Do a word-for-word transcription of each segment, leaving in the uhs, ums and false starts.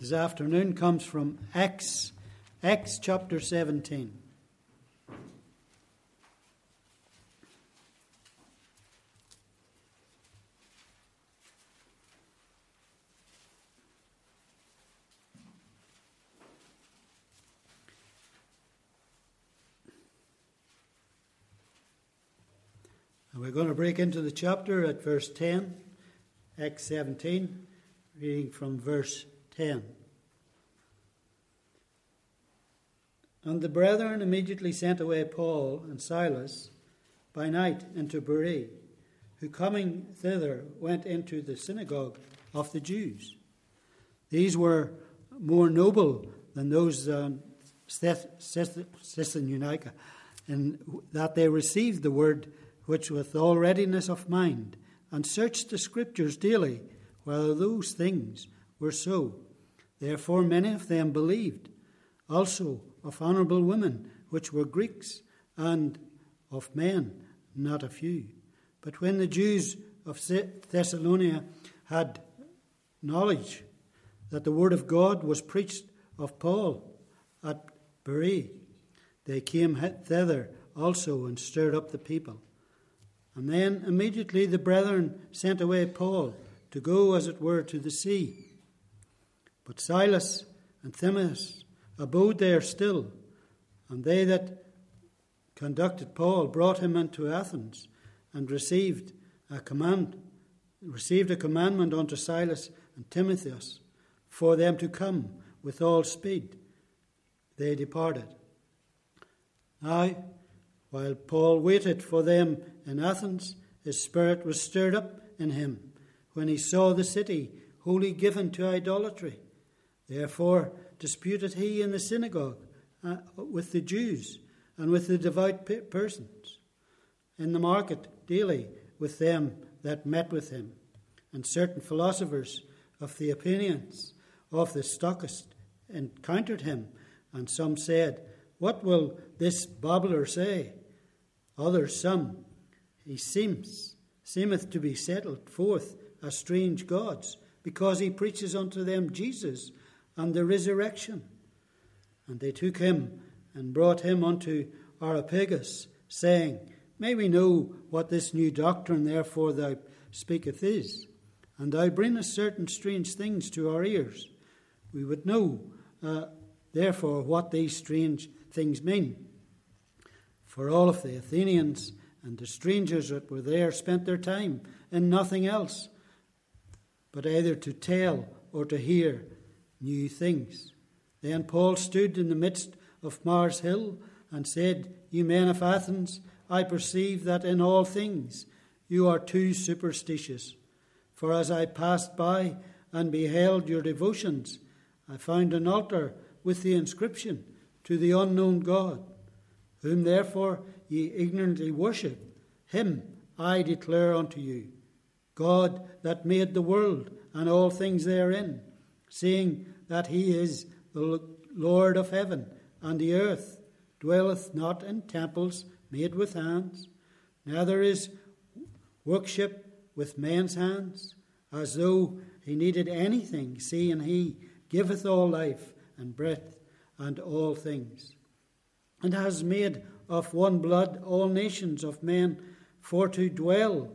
this afternoon comes from Acts, Acts chapter seventeen. And we're going to break into the chapter at verse ten, Acts seventeen, reading from verse ten. And the brethren immediately sent away Paul and Silas by night into Berea, who coming thither went into the synagogue of the Jews. These were more noble than those in Thessalonica, in that they received the word which with all readiness of mind, and searched the Scriptures daily, whether those things were so. Therefore many of them believed, also of honourable women, which were Greeks, and of men, not a few. But when the Jews of Thessalonica had knowledge that the word of God was preached of Paul at Berea, they came thither also and stirred up the people. And then immediately the brethren sent away Paul to go, as it were, to the sea. But Silas and Timotheus abode there still, and they that conducted Paul brought him into Athens, and received a command, received a commandment unto Silas and Timotheus for them to come with all speed. They departed. Now, while Paul waited for them in Athens, his spirit was stirred up in him when he saw the city wholly given to idolatry. Therefore disputed he in the synagogue uh, with the Jews and with the devout persons, in the market daily with them that met with him. And certain philosophers of the opinions of the Stockists encountered him, and some said, What will this babbler say? Others some, He seems, seemeth to be settled forth as strange gods, because he preaches unto them Jesus and the resurrection. And they took him and brought him unto Areopagus, saying, May we know what this new doctrine therefore thou speaketh is? And thou bringest certain strange things to our ears. We would know, uh, therefore, what these strange things mean. For all of the Athenians and the strangers that were there spent their time in nothing else, but either to tell or to hear new things. Then Paul stood in the midst of Mars Hill and said, Ye men of Athens, I perceive that in all things you are too superstitious. For as I passed by and beheld your devotions, I found an altar with the inscription, To the unknown God, whom therefore ye ignorantly worship. Him I declare unto you, God that made the world and all things therein, seeing that he is the Lord of heaven and the earth, dwelleth not in temples made with hands, neither is worship with men's hands, as though he needed anything, seeing he giveth all life and breath and all things, and has made of one blood all nations of men for to dwell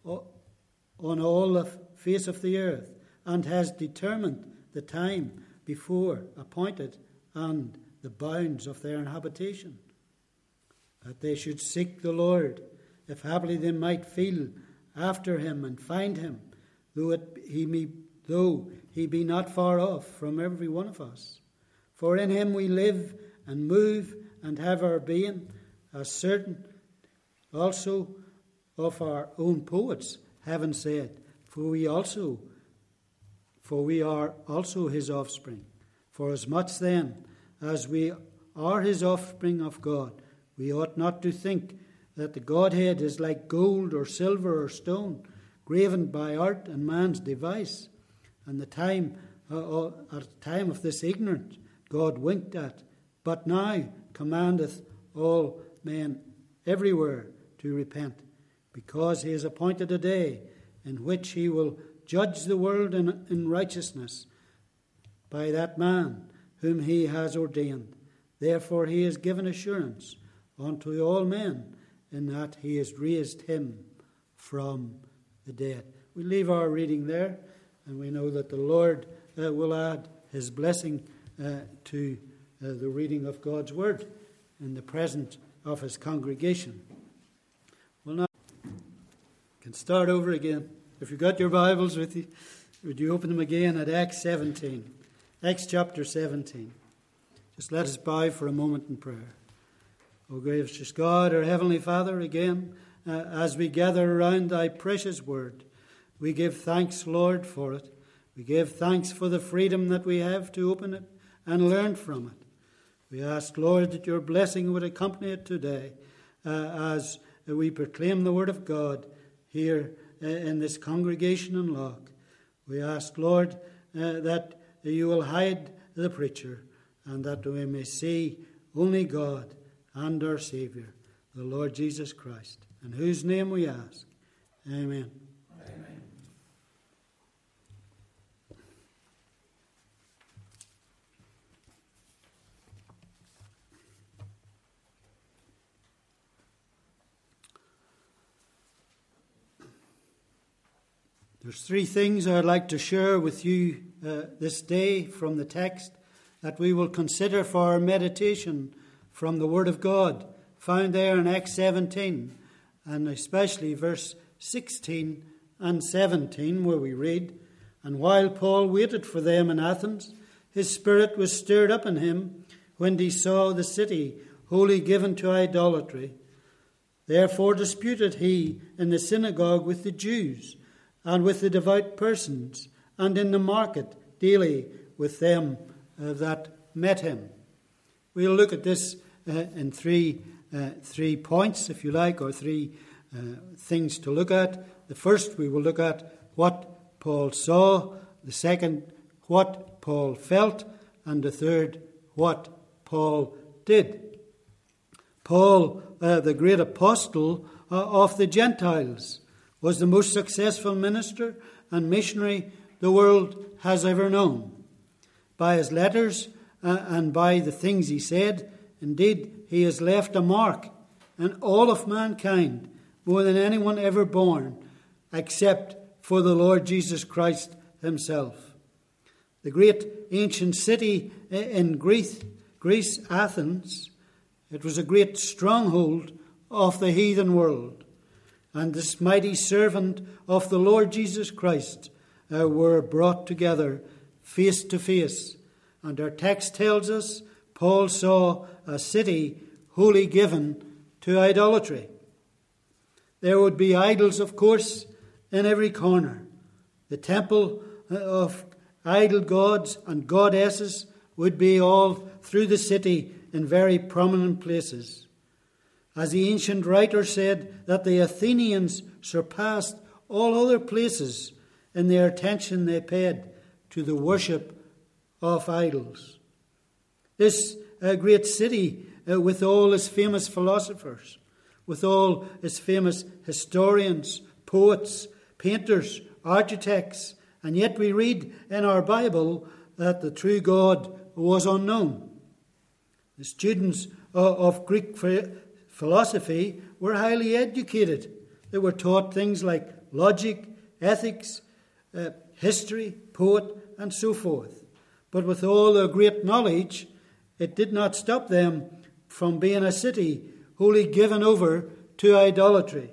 on all the face of the earth, and has determined the time before appointed and the bounds of their habitation, that they should seek the Lord, if haply they might feel after him and find him, though it he may, though he be not far off from every one of us. For in him we live and move and have our being, as certain also of our own poets having said, for we also, for we are also his offspring. For as much then as we are his offspring of God, we ought not to think that the Godhead is like gold or silver or stone, graven by art and man's device. And the time, uh, at the time of this ignorance, God winked at, but now commandeth all men everywhere to repent, because he has appointed a day in which he will judge the world in, in righteousness by that man whom he has ordained. Therefore he has given assurance unto all men, in that he has raised him from the dead. We leave our reading there, and we know that the Lord uh, will add his blessing uh, to uh, the reading of God's word in the presence of his congregation. Well, now, you can start over again. If you've got your Bibles with you, would you open them again at Acts seventeen? Acts chapter seventeen. Just let us bow for a moment in prayer. O gracious God, our Heavenly Father, again, uh, as we gather around thy precious word, we give thanks, Lord, for it. We give thanks for the freedom that we have to open it and learn from it. We ask, Lord, that your blessing would accompany it today uh, as we proclaim the word of God here uh, in this congregation in Loch. We ask, Lord, uh, that you will hide the preacher and that we may see only God and our Saviour, the Lord Jesus Christ, in whose name we ask. Amen. Amen. There's three things I'd like to share with you uh, this day from the text that we will consider for our meditation from the Word of God, found there in Acts seventeen, and especially verse sixteen and seventeen, where we read, "And while Paul waited for them in Athens, his spirit was stirred up in him when he saw the city wholly given to idolatry. Therefore disputed he in the synagogue with the Jews, and with the devout persons, and in the market daily with them uh, that met him." We'll look at this uh, in three uh, three points, if you like, or three uh, things to look at. The first, we will look at what Paul saw. The second, what Paul felt. And the third, what Paul did. Paul, uh, the great apostle uh, of the Gentiles, was the most successful minister and missionary the world has ever known. By his letters uh, and by the things he said, indeed, he has left a mark in all of mankind, more than anyone ever born, except for the Lord Jesus Christ himself. The great ancient city in Greece, Greece, Athens, it was a great stronghold of the heathen world. And this mighty servant of the Lord Jesus Christ uh, were brought together face to face. And our text tells us Paul saw a city wholly given to idolatry. There would be idols, of course, in every corner. The temple of idol gods and goddesses would be all through the city in very prominent places. As the ancient writer said, that the Athenians surpassed all other places in their attention they paid to the worship of idols. This uh, great city, uh, with all its famous philosophers, with all its famous historians, poets, painters, architects, and yet we read in our Bible that the true God was unknown. The students uh, of Greek philosophy were highly educated. They were taught things like logic, ethics, uh, history, poet, and so forth. But with all their great knowledge, it did not stop them from being a city wholly given over to idolatry.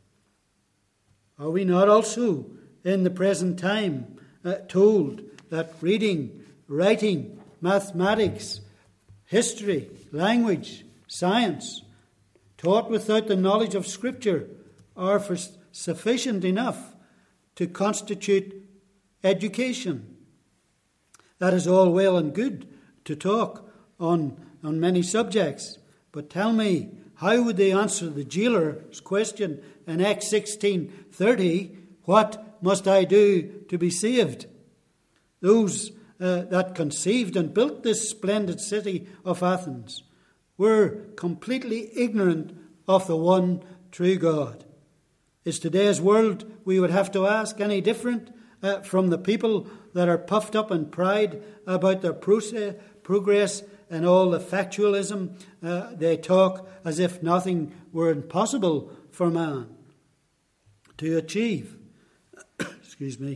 Are we not also in the present time uh, told that reading, writing, mathematics, history, language, science, taught without the knowledge of Scripture, are for sufficient enough to constitute education? That is all well and good to talk on, on many subjects, but tell me, how would they answer the jailer's question in Acts sixteen thirty, what must I do to be saved? Those uh, that conceived and built this splendid city of Athens were completely ignorant of the one true God. Is today's world, we would have to ask, any different uh, from the people that are puffed up in pride about their process, progress and all the factualism. Uh, they talk as if nothing were impossible for man to achieve. Excuse me.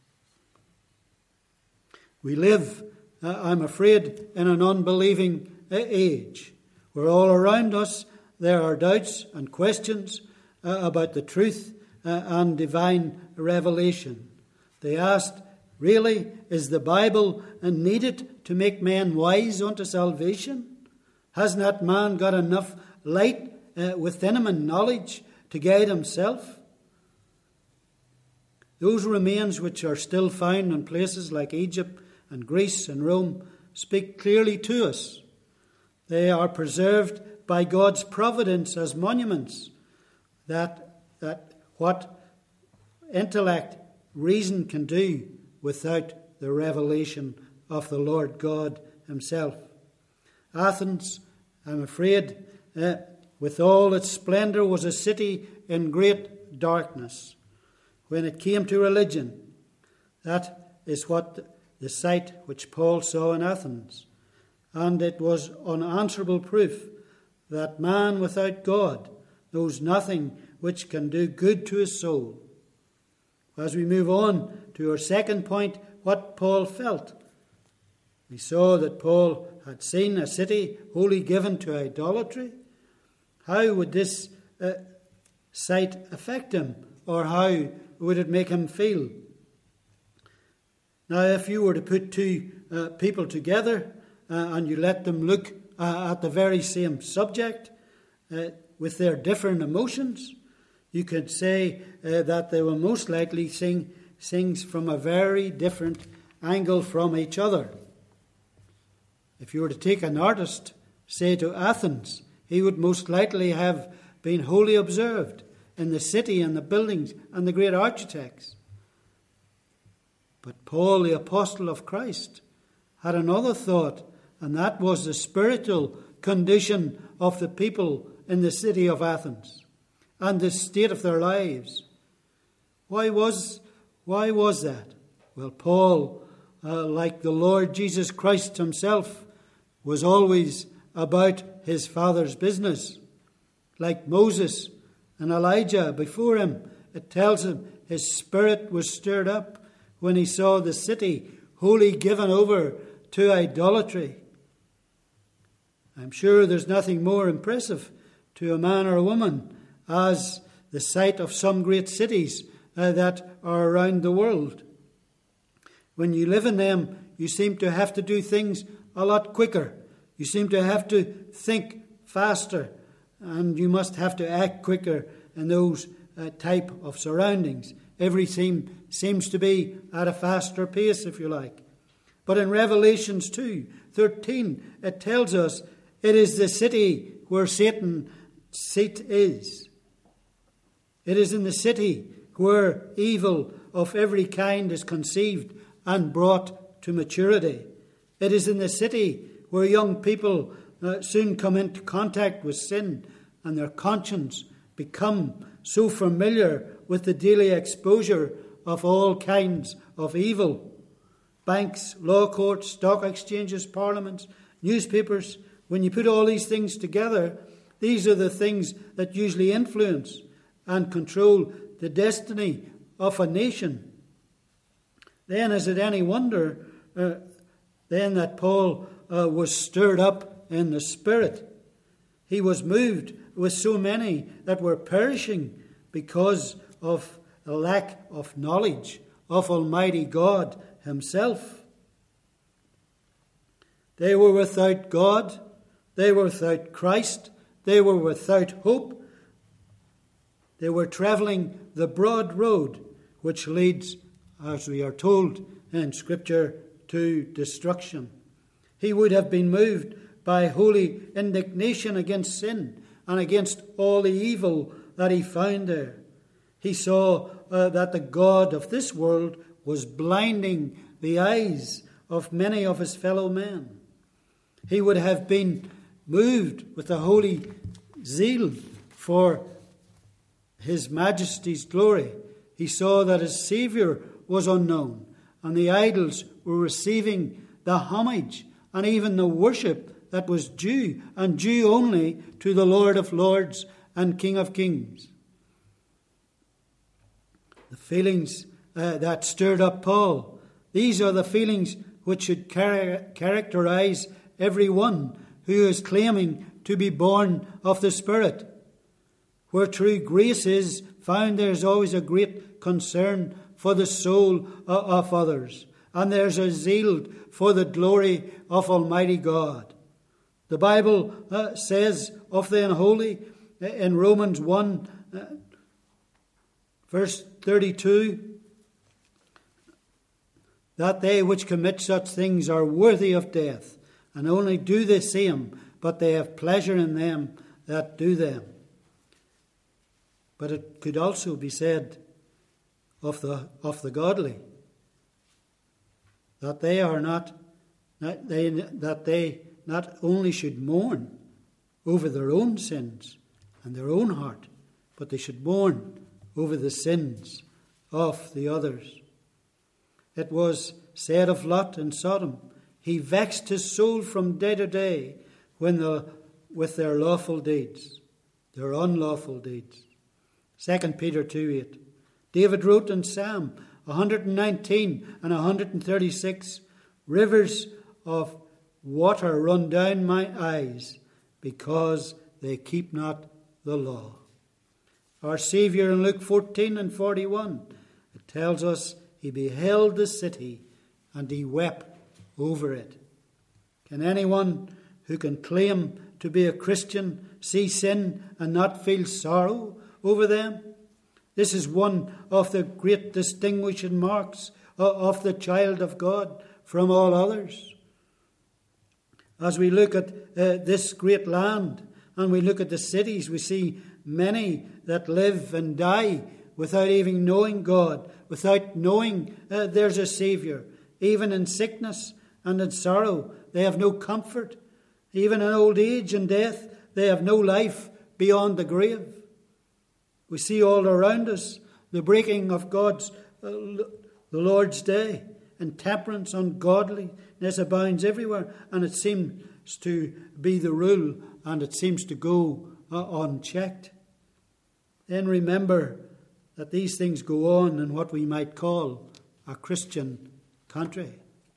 We live, uh, I'm afraid, in an unbelieving uh, age, where all around us there are doubts and questions uh, about the truth uh, and divine revelation. They asked, really, is the Bible needed to make men wise unto salvation? Has not man got enough light uh, within him and knowledge to guide himself? Those remains which are still found in places like Egypt and Greece and Rome speak clearly to us. They are preserved by God's providence as monuments that, that what intellect, reason can do without the revelation of the Lord God himself. Athens, I'm afraid, uh, with all its splendour, was a city in great darkness. When it came to religion, that is what the sight which Paul saw in Athens. And it was unanswerable proof that man without God knows nothing which can do good to his soul. As we move on to our second point, what Paul felt. We saw that Paul had seen a city wholly given to idolatry. How would this uh, sight affect him, or how would it make him feel? Now, if you were to put two uh, people together uh, and you let them look uh, at the very same subject uh, with their different emotions, you could say uh, that they will most likely sing things from a very different angle from each other. If you were to take an artist, say to Athens, he would most likely have been wholly observed in the city and the buildings and the great architects. But Paul, the apostle of Christ, had another thought, and that was the spiritual condition of the people in the city of Athens and the state of their lives. Why was, why was that? Well, Paul, uh, like the Lord Jesus Christ himself, was always about his Father's business. Like Moses and Elijah before him, it tells him his spirit was stirred up when he saw the city wholly given over to idolatry. I'm sure there's nothing more impressive to a man or a woman as the sight of some great cities uh, that are around the world. When you live in them, you seem to have to do things a lot quicker. You seem to have to think faster, and you must have to act quicker in those uh, type of surroundings. Everything seems to be at a faster pace, if you like. But in Revelations two thirteen, it tells us it is the city where Satan's seat is. It is in the city where evil of every kind is conceived and brought to maturity. It is in the city where young people uh, soon come into contact with sin and their conscience become so familiar with the daily exposure of all kinds of evil. Banks, law courts, stock exchanges, parliaments, newspapers, when you put all these things together, these are the things that usually influence and control the destiny of a nation. Then is it any wonder uh, then that Paul uh, was stirred up in the Spirit? He was moved with so many that were perishing because of a lack of knowledge of Almighty God himself. They were without God. They were without Christ. They were without hope. They were travelling the broad road which leads, as we are told in Scripture, to destruction. He would have been moved by holy indignation against sin and against all the evil that he found there. He saw uh, that the God of this world was blinding the eyes of many of his fellow men. He would have been moved with a holy zeal for his majesty's glory. He saw that his Saviour was unknown and the idols were receiving the homage and even the worship that was due, and due only to the Lord of Lords and King of Kings. The feelings uh, that stirred up Paul, these are the feelings which should char- characterize everyone who is claiming to be born of the Spirit. Where true grace is found, there's always a great concern for the soul of others, and there's a zeal for the glory of Almighty God. The Bible uh, says of the unholy in Romans one, uh, verse thirty-two, that they which commit such things are worthy of death, and only do the same, but they have pleasure in them that do them. But it could also be said of the of the godly that they are not that they that they not only should mourn over their own sins and their own heart, but they should mourn over the sins of the others. It was said of Lot in Sodom, he vexed his soul from day to day when the, with their lawful deeds, their unlawful deeds. Second Peter two eight. David wrote in Psalm one nineteen and one thirty-six, rivers of water run down my eyes because they keep not the law. Our Saviour in Luke fourteen and forty-one, it tells us he beheld the city and he wept over it. Can anyone who can claim to be a Christian see sin and not feel sorrow over them? This is one of the great distinguishing marks of the child of God from all others. As we look at uh, this great land and we look at the cities, we see many that live and die without even knowing God, without knowing uh, there's a Saviour. Even in sickness and in sorrow, they have no comfort. Even in old age and death, they have no life beyond the grave. We see all around us the breaking of God's, uh, the Lord's day. Intemperance, ungodliness abounds everywhere, and it seems to be the rule, and it seems to go uh, unchecked. Then remember that these things go on in what we might call a Christian country.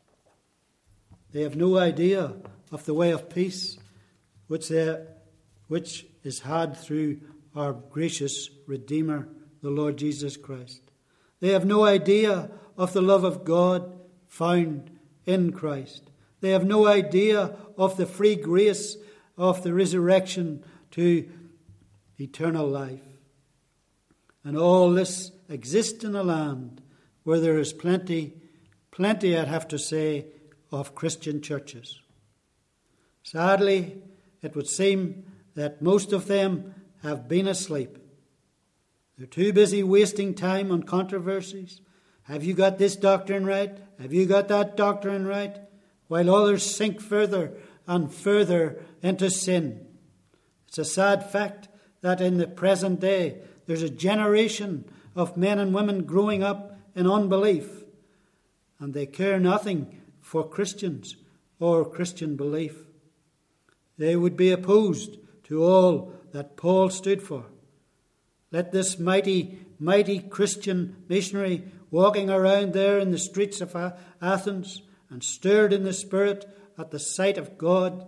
They have no idea of the way of peace which, they, which is had through our gracious Redeemer, the Lord Jesus Christ. They have no idea of the love of God found in Christ. They have no idea of the free grace of the resurrection to eternal life. And all this exists in a land where there is plenty, plenty, I'd have to say, of Christian churches. Sadly, it would seem that most of them have been asleep. They're too busy wasting time on controversies. Have you got this doctrine right? Have you got that doctrine right? While others sink further and further into sin. It's a sad fact that in the present day there's a generation of men and women growing up in unbelief, and they care nothing for Christians or Christian belief. They would be opposed to all that Paul stood for. Let this mighty, mighty Christian missionary walking around there in the streets of Athens and stirred in the Spirit at the sight of God,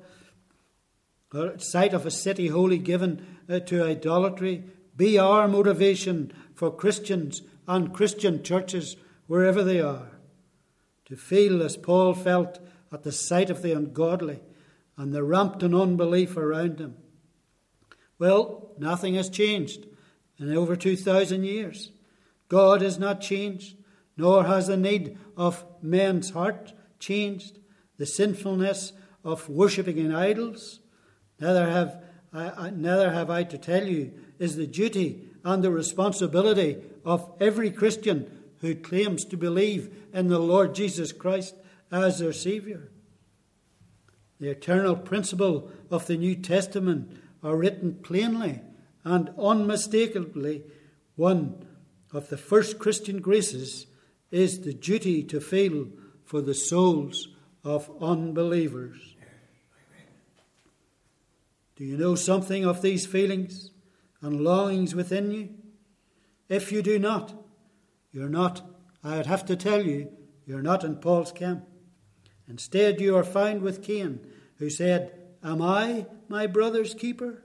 or sight of a city wholly given uh, to idolatry, be our motivation for Christians and Christian churches wherever they are. To feel as Paul felt at the sight of the ungodly and the rampant unbelief around him. Well, nothing has changed in over two thousand years. God has not changed, nor has the need of men's heart changed. The sinfulness of worshipping in idols, neither have I, I, neither have I to tell you, is the duty and the responsibility of every Christian who claims to believe in the Lord Jesus Christ as their Saviour. The eternal principle of the New Testament are written plainly and unmistakably. One of the first Christian graces is the duty to feel for the souls of unbelievers. Do you know something of these feelings and longings within you? If you do not, you're not, I would have to tell you, you're not in Paul's camp. Instead, you are found with Cain, who said, "Am I my brother's keeper?"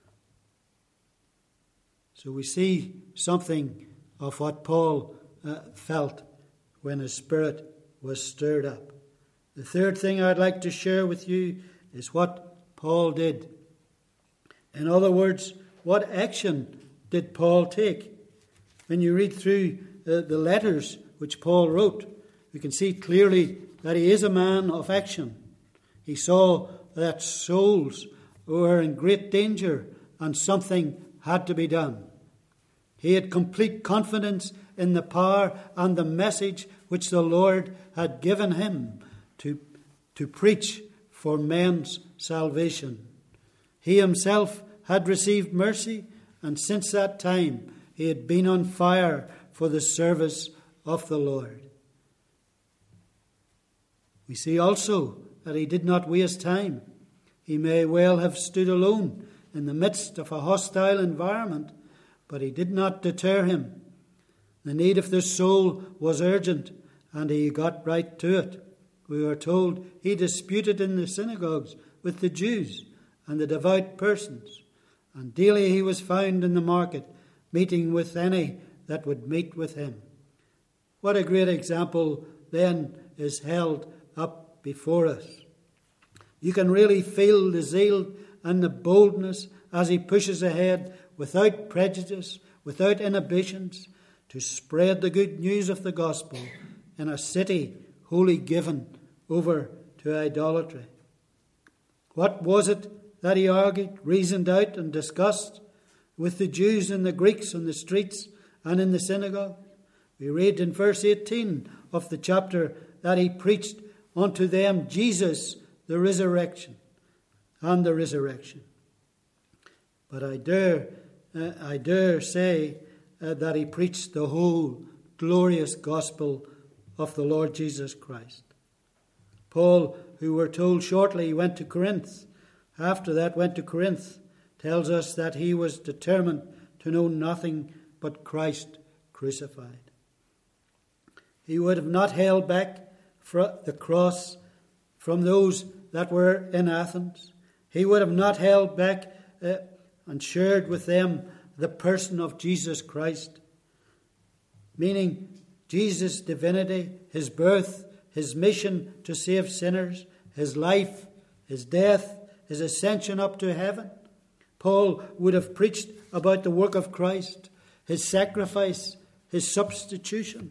So we see something of what Paul uh, felt when his spirit was stirred up. The third thing I'd like to share with you is what Paul did. In other words, what action did Paul take? When you read through uh, the letters which Paul wrote, we can see clearly that he is a man of action. He saw that souls were in great danger and something had to be done. He had complete confidence in the power and the message which the Lord had given him to, to preach for men's salvation. He himself had received mercy, and since that time he had been on fire for the service of the Lord. We see also that he did not waste time. He may well have stood alone in the midst of a hostile environment, but he did not deter him. The need of the soul was urgent, and he got right to it. We are told he disputed in the synagogues with the Jews and the devout persons, and daily he was found in the market, meeting with any that would meet with him. What a great example then is held up before us. You can really feel the zeal and the boldness as he pushes ahead without prejudice, without inhibitions, to spread the good news of the gospel in a city wholly given over to idolatry. What was it that he argued, reasoned out and discussed with the Jews and the Greeks on the streets and in the synagogue? We read in verse eighteen of the chapter that he preached unto them Jesus, the resurrection, and the resurrection. But I dare, uh, I dare say uh, that he preached the whole glorious gospel of the Lord Jesus Christ. Paul, who we're told shortly went to Corinth, after that went to Corinth, tells us that he was determined to know nothing but Christ crucified. He would have not held back the cross from those that were in Athens. He would have not held back uh, and shared with them the person of Jesus Christ, meaning Jesus' divinity, his birth, his mission to save sinners, his life, his death, his ascension up to heaven. Paul would have preached about the work of Christ, his sacrifice, his substitution,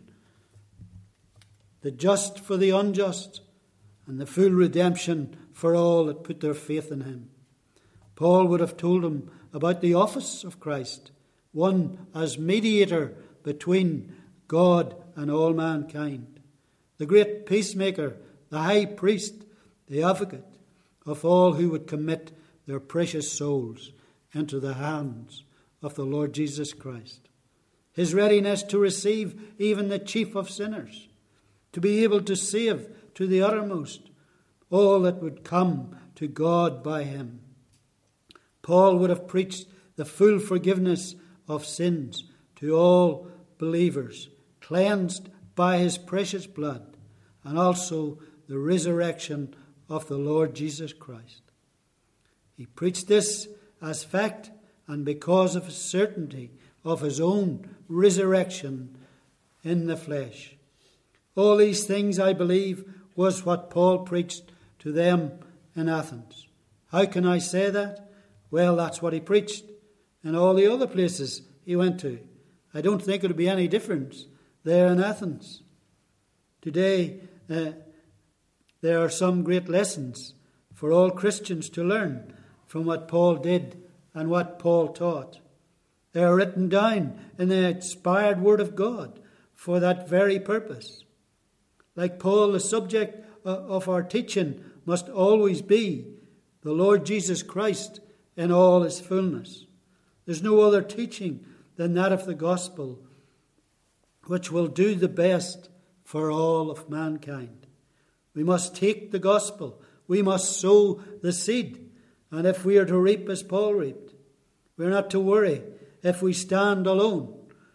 the just for the unjust, and the full redemption for all that put their faith in him. Paul would have told them about the office of Christ, one as mediator between God and all mankind, the great peacemaker, the high priest, the advocate of all who would commit their precious souls into the hands of the Lord Jesus Christ. His readiness to receive even the chief of sinners, to be able to save to the uttermost all that would come to God by him. Paul would have preached the full forgiveness of sins to all believers, cleansed by his precious blood, and also the resurrection of the Lord Jesus Christ. He preached this as fact and because of his certainty of his own resurrection in the flesh. All these things, I believe, was what Paul preached to them in Athens. How can I say that? Well, that's what he preached in all the other places he went to. I don't think it would be any difference there in Athens. Today, uh, there are some great lessons for all Christians to learn from what Paul did and what Paul taught. They are written down in the inspired Word of God for that very purpose. Like Paul, the subject of our teaching must always be the Lord Jesus Christ in all his fullness. There's no other teaching than that of the gospel which will do the best for all of mankind. We must take the gospel. We must sow the seed. And if we are to reap as Paul reaped, we're not to worry if we stand alone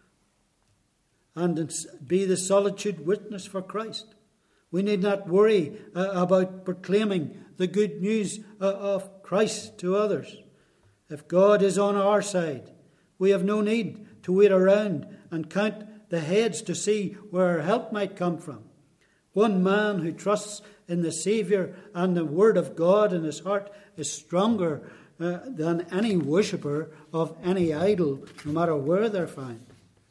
and be the solitude witness for Christ. We need not worry uh, about proclaiming the good news uh, of Christ to others. If God is on our side, we have no need to wait around and count the heads to see where our help might come from. One man who trusts in the Saviour and the Word of God in his heart is stronger uh, than any worshipper of any idol, no matter where they're found.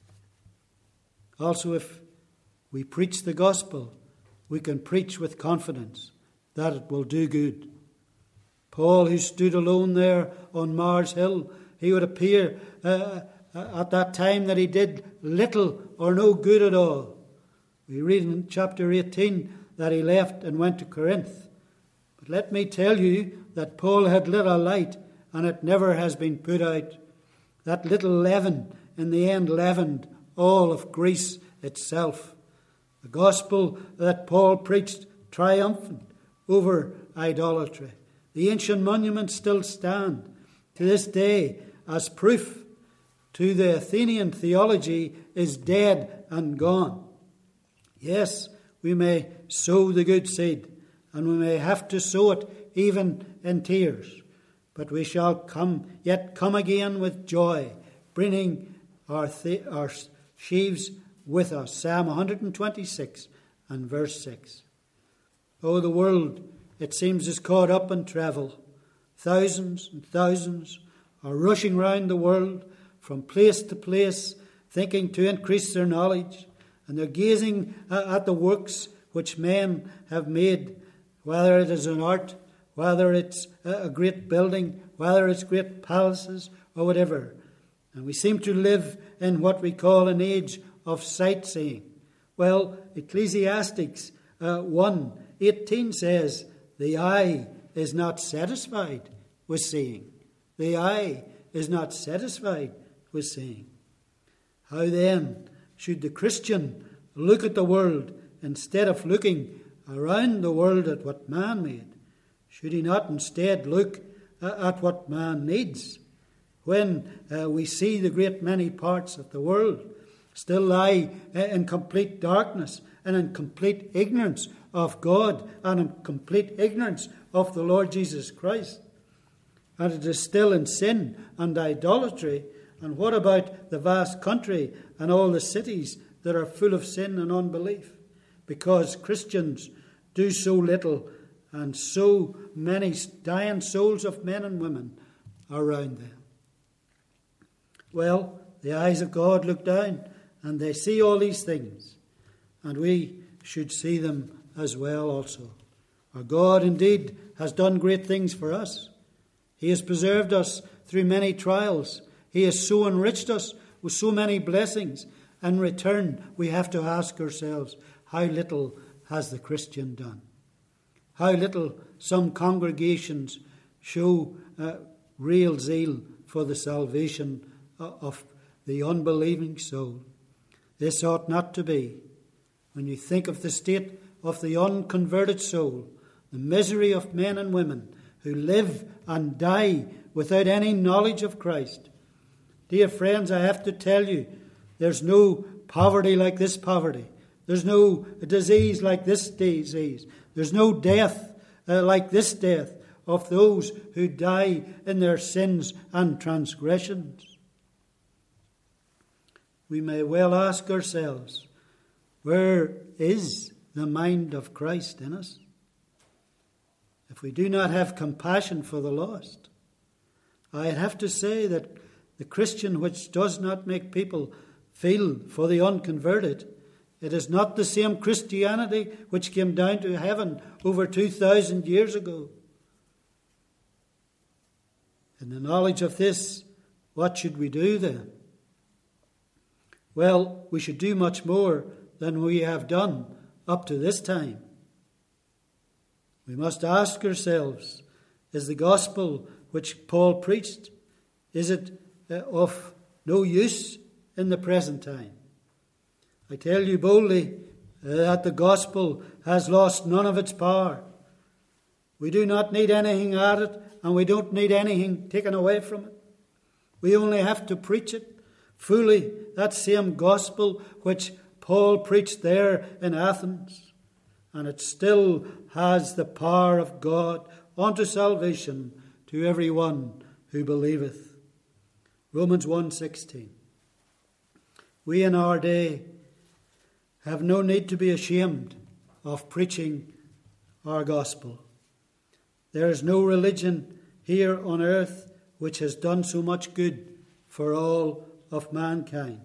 Also, if we preach the gospel, we can preach with confidence that it will do good. Paul, who stood alone there on Mars Hill, he would appear uh, at that time that he did little or no good at all. We read in chapter eighteen that he left and went to Corinth. But let me tell you that Paul had lit a light, and it never has been put out. That little leaven in the end leavened all of Greece itself. The gospel that Paul preached triumphant over idolatry. The ancient monuments still stand to this day as proof to the Athenian theology is dead and gone. Yes, we may sow the good seed, and we may have to sow it even in tears, but we shall come yet come again with joy, bringing our th- our sheaves with us. Psalm one twenty-six and verse six. Oh, the world, it seems, is caught up in travel. Thousands and thousands are rushing round the world from place to place, thinking to increase their knowledge. And they're gazing at the works which men have made, whether it is an art, whether it's a great building, whether it's great palaces or whatever. And we seem to live in what we call an age of sightseeing. Well, Ecclesiastes uh, one eighteen says, the eye is not satisfied with seeing. The eye is not satisfied with seeing. How then should the Christian look at the world instead of looking around the world at what man made? Should he not instead look at what man needs? When uh, we see the great many parts of the world still lie in complete darkness and in complete ignorance of God and in complete ignorance of the Lord Jesus Christ, and it is still in sin and idolatry. And what about the vast country and all the cities that are full of sin and unbelief? Because Christians do so little and so many dying souls of men and women are around them. Well, the eyes of God look down and they see all these things, and we should see them as well also. Our God indeed has done great things for us. He has preserved us through many trials. He has so enriched us with so many blessings. In return, we have to ask ourselves, how little has the Christian done? How little some congregations show uh, real zeal for the salvation of the unbelieving soul. This ought not to be. When you think of the state of the unconverted soul, the misery of men and women who live and die without any knowledge of Christ. Dear friends, I have to tell you, there's no poverty like this poverty. There's no disease like this disease. There's no death uh, like this death of those who die in their sins and transgressions. We may well ask ourselves, where is the mind of Christ in us? If we do not have compassion for the lost, I'd have to say that the Christian which does not make people feel for the unconverted, it is not the same Christianity which came down to heaven over two thousand years ago. In the knowledge of this, what should we do then? Well, we should do much more than we have done up to this time. We must ask ourselves, is the gospel which Paul preached, is it uh, of no use in the present time? I tell you boldly that the gospel has lost none of its power. We do not need anything added, and we don't need anything taken away from it. We only have to preach it fully, that same gospel which Paul preached there in Athens. And it still has the power of God unto salvation to every one who believeth. Romans one sixteen. We in our day have no need to be ashamed of preaching our gospel. There is no religion here on earth which has done so much good for all of mankind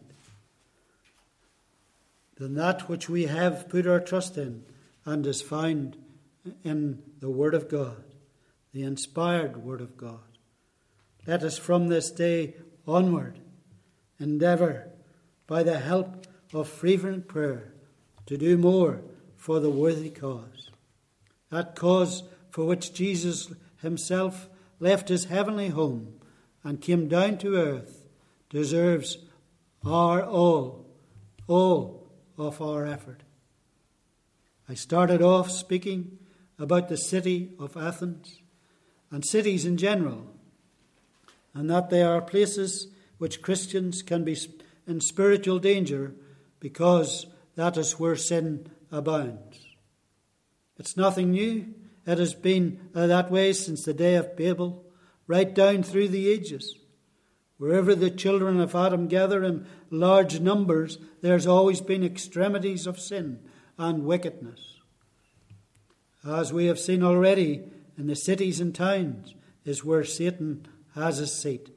than that which we have put our trust in and is found in the Word of God, the inspired Word of God. Let us from this day onward endeavour, by the help of fervent prayer, to do more for the worthy cause. That cause for which Jesus himself left his heavenly home and came down to earth deserves our all, all of our effort. I started off speaking about the city of Athens and cities in general, and that they are places which Christians can be in spiritual danger because that is where sin abounds. It's nothing new. It has been that way since the day of Babel, right down through the ages. Wherever the children of Adam gather in large numbers, there's always been extremities of sin and wickedness. As we have seen already, in the cities and towns is where Satan has his seat.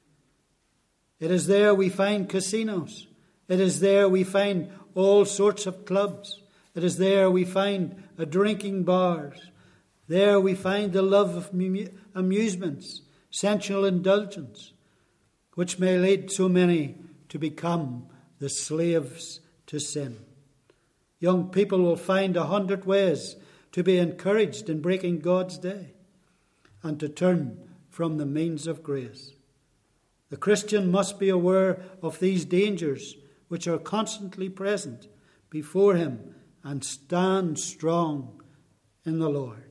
It is there we find casinos. It is there we find all sorts of clubs. It is there we find a drinking bars. There we find the love of amusements, sensual indulgence, which may lead so many to become the slaves to sin. Young people will find a hundred ways to be encouraged in breaking God's day and to turn from the means of grace. The Christian must be aware of these dangers which are constantly present before him and stand strong in the Lord.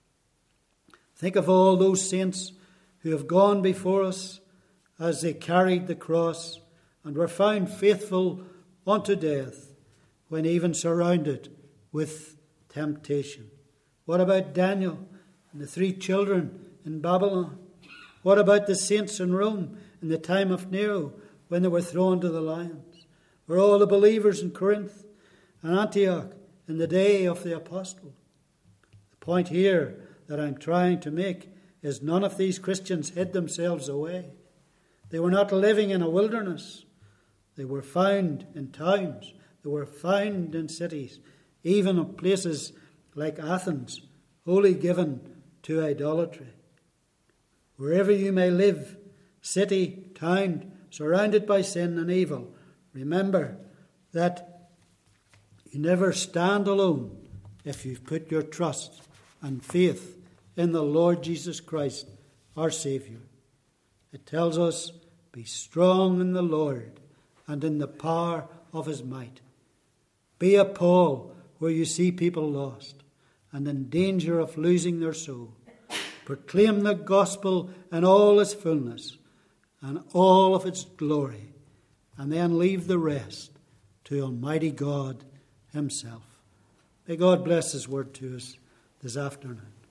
Think of all those saints who have gone before us as they carried the cross and were found faithful unto death when even surrounded with temptation. What about Daniel and the three children in Babylon? What about the saints in Rome in the time of Nero when they were thrown to the lions? Or all the believers in Corinth and Antioch in the day of the apostle? The point here that I'm trying to make is none of these Christians hid themselves away. They were not living in a wilderness. They were found in towns. They were found in cities, even in places like Athens, wholly given to idolatry. Wherever you may live, city, town, surrounded by sin and evil, remember that you never stand alone if you've put your trust and faith in the Lord Jesus Christ, our Saviour. It tells us, be strong in the Lord and in the power of his might. Be a Paul where you see people lost and in danger of losing their soul. Proclaim the gospel in all its fullness and all of its glory, and then leave the rest to Almighty God himself. May God bless his word to us this afternoon.